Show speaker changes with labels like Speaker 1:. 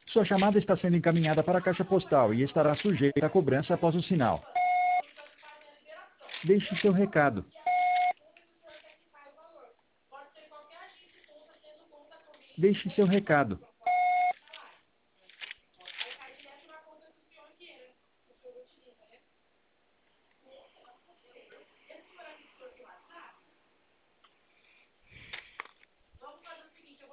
Speaker 1: Sua chamada está sendo encaminhada para a caixa postal e estará sujeita a cobrança após o sinal. Deixe seu recado. Deixe seu recado.